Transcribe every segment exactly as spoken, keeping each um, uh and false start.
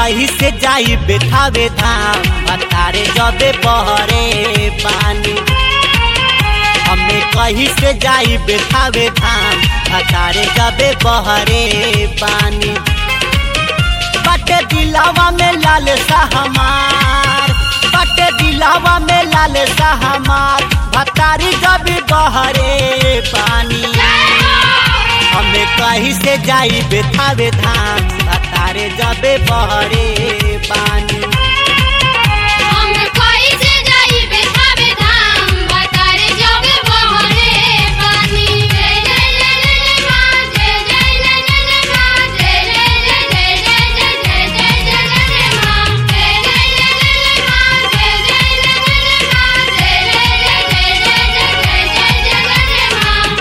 कहीं से जाई बेठावे धाम भतारे जबे बहरे पानी। हमें कहीं से जाई बेठावे धाम भतारे जबे बहरे पानी। बटे दिलावा में लाल सा हमार, बटे दिलावा में लाल सा हमार भतारी जबे बहरे पानी। हमें कहीं से जाई बेठावे धाम भतारे जबे बहरे पानी। हमें कहीं से जाई बेठावे धाम भतारे जबे बहरे पानी। जय जय जय मां, जय जय जय मां, जय जय जय जय जय जय मां, जय जय जय मां, जय जय जय मां, जय जय जय जय जय मां।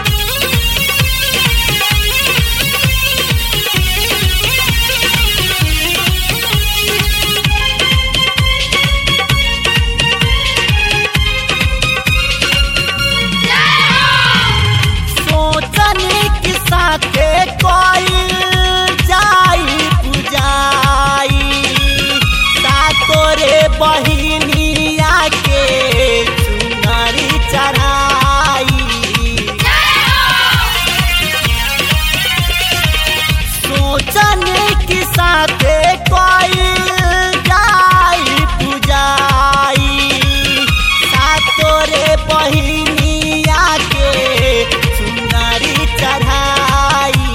सोचने के साथे कोई जाई पुजाई सातोरे बहिनिया के चुनरी चढ़ाई। सोचने के साथे कोई जाई पुजाई सातोरे बहिनिया के चुनरी चढ़ाई।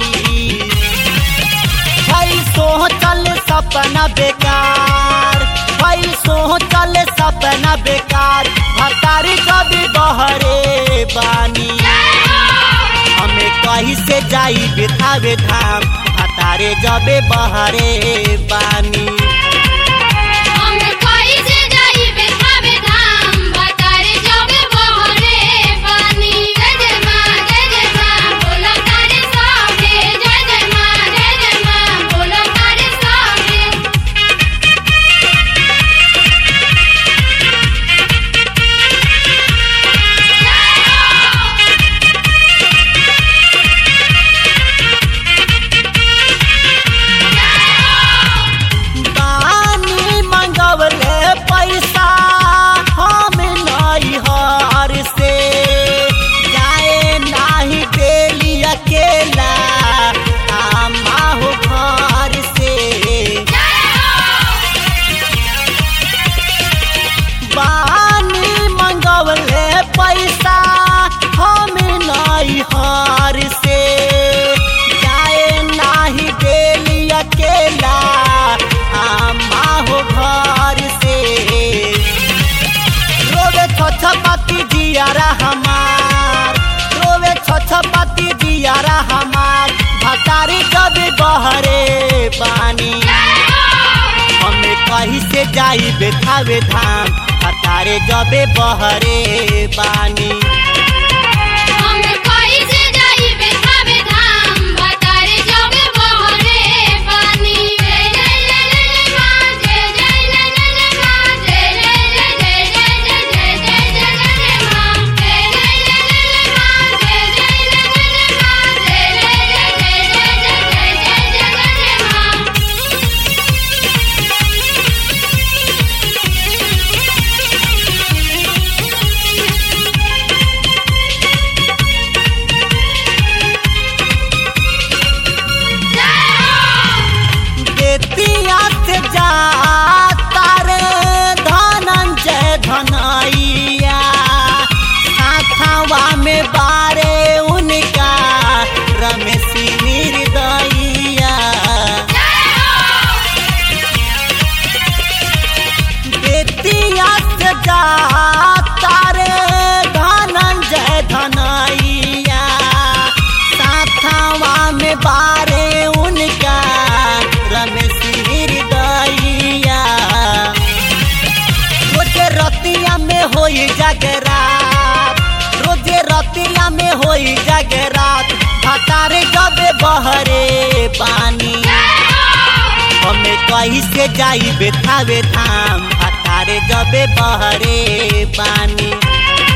भाई सोचल सपना बेकार, भाई सोचल सपना बेकार भतारी कभी बहरे बानी। हमें कहीं से जाई बेठावे धाम भतारे जबे बहरे बानी। हमें कहीं से जाई बेठावे धाम भतारे जबे बहरे पानी। जय जय मां, जय जय मां, बोलो तारे साथे। जय जय मां, जय जय मां, बोलो तारे साथे। बानी मंगवले पैसा हम नहीं हार से जाए नाही डेली अकेला आमा हो घर से। बानी मंगवले पैसा हम नहीं हार से जाए नाही डेली अकेला आमा हो घर से। रोवे छछपति जियारा हमार, रोवे छछपति जियारा हमार भतारी जबे बहरे पानी। हमें कहीं से जाई बेठावे धाम भतारे जबे बहरे पानी। हमें कहीं से जाई बेठावे धाम भतारे जबे बहरे पानी। जय जय जय मां, जय जय जय मां, जय जय जय जय जय मां, जय जय जय मां, जय जय जय मां, जय जय जय जय मां। बेतिया से जा तारे धनंजय धनैया साथवा में बारे उनका रमेश निर्दयिया। बेतिया से जा तारे धनंजय धनैया साथवा में बारे उनका रमेश निर्दयिया। रोजे रतिया में होई जागरात, रोजे रतिया में होई जागरात भतारे जबे बहरे पानी। हमें कहीं से जाई बेठावे धाम भतारे जबे बहरे पानी।